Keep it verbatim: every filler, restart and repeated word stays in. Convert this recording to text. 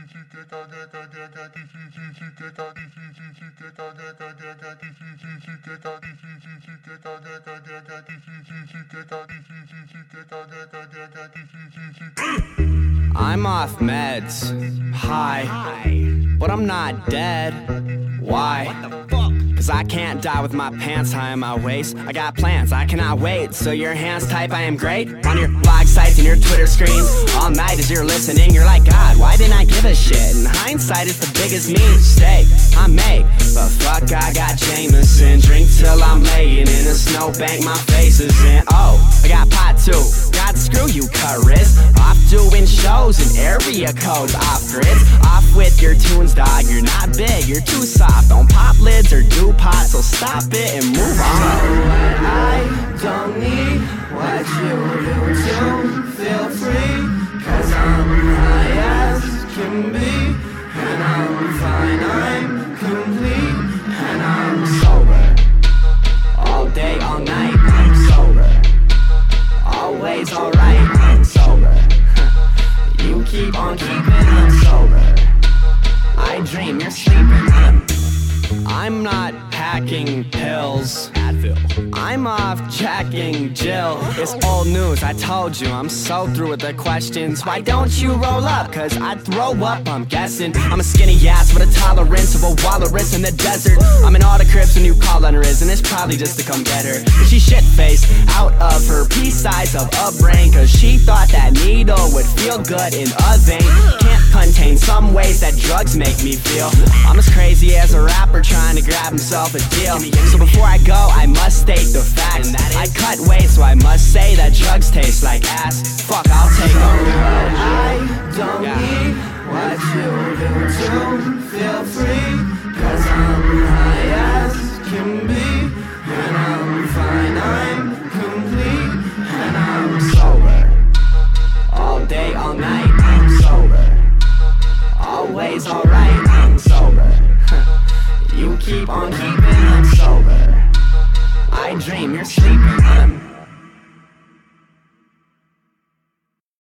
I'm off meds, high, but I'm not dead. Why? Cause I can't die with my pants high on my waist. I got plans, I cannot wait. So your hands type, I am great. On your blog sites and your Twitter screens. All night as you're listening, you're like, God, why didn't I give a shit? In hindsight, it's the biggest mistake I make. But fuck, I got Jameson. Drink till I'm laying in a snowbank, my face is in. Oh, I got pot too. God, screw you, Chris. Off doing shows and area codes. Off grids, off with your tunes, dog. You're not big, you're too soft. Don't pop lids or do pot, so stop it and move on. So I don't need what you do to feel free. Cause I'm high as can be, and I'm fine, I'm complete, and I'm sober. All day, all night, I'm sober. Always alright, I'm sober. You keep on keeping, I'm sober. I dream you're sleeping, I'm I'm not packing pills, Advil. I'm off jacking Jill. It's old news, I told you, I'm so through with the questions. Why don't you roll up? Cause I'd throw up, I'm guessing. I'm a skinny ass with a tolerance of a walrus in the desert. I'm in all the cribs when you call on her is, and it's probably just to come get her. But she shit-faced out of her pea size of a brain. Cause she thought that needle would feel good in a vein. Can't contain some ways that drugs make me feel. I'm as crazy as a rapper trying to grab himself a deal. So before I go, I must state the facts. I cut weight, so I must say that drugs taste like ass. Fuck, I'll take them. I don't yeah. need what you do to feel free. Cause I'm high as can be, and I'm fine, I'm complete, and I'm sober. All day, all night, I'm sober. Always alright, I'm sober. You keep on keeping, I'm sober. I dream you're sleeping, I'm